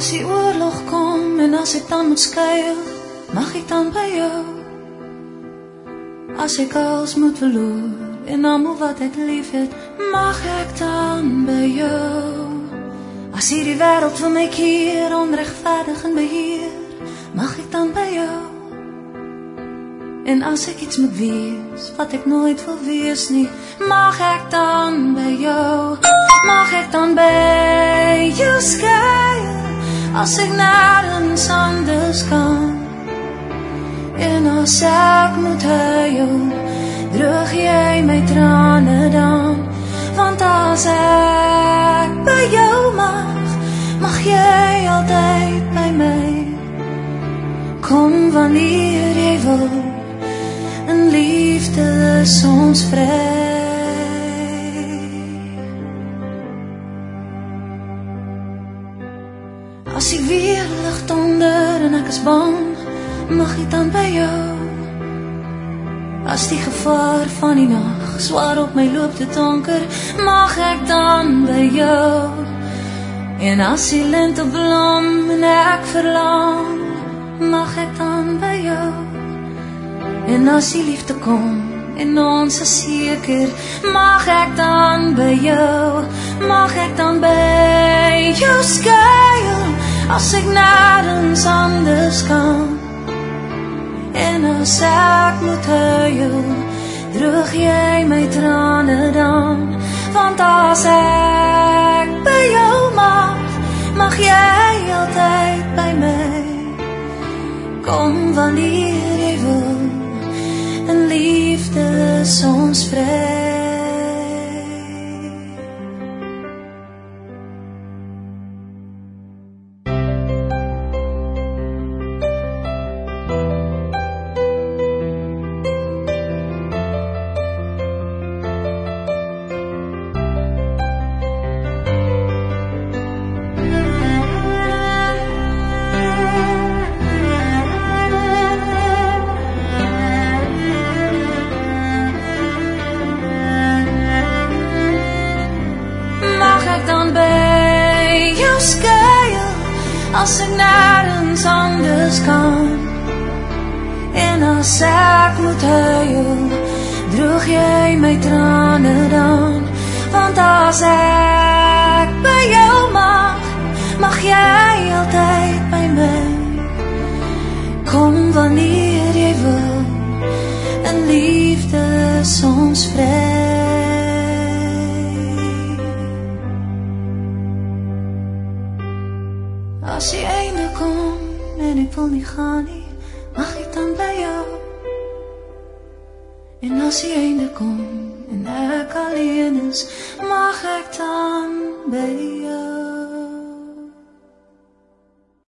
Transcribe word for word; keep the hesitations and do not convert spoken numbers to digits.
As die oorlog kom en as ek dan moet skuil, mag ek dan by jou. As ek alles moet verloor en almal wat ek lief het, mag ek dan by jou. As hierdie wêreld vir my keer onregverdig en beheer, mag ek dan by jou. En as ek iets moet wees wat ek nooit wil wees nie, mag ek dan by jou. Mag ek dan by jou skuil, as ek nêrens anders kan. En as ek moet huil, droog jy my trane dan. Want as ek by jou mag, mag jy altyd by my. Kom wanneer jy wil, in liefde is ons vry. As die weer lig donder en ek is bang, mag ek dan by jou. As die gevaar van die nag swaar op my loop te donker, mag ek dan by jou. En as die lente blom en ek verlang, mag ek dan by jou. En as die liefde kom en ons is seker, mag ek dan by jou. Mag ek dan by jou skuil, as ek nêrens anders kan. En as ek moet huil, droog jy my trane dan. Want as ek by jou mag, mag jy altyd by my. Kom wanneer jy wil, in liefde is ons vry. As ek nêrens anders kan. En as ek moet huil, droog jy my trane dan. Want as ek by jou mag, mag jy altyd by my. Kom wanneer jy wil, in liefde is ons vry. As die einde kom en ek wil nie gaan nie, mag ek dan by jou. En as die einde kom en ek alleen is, mag ek dan by jou.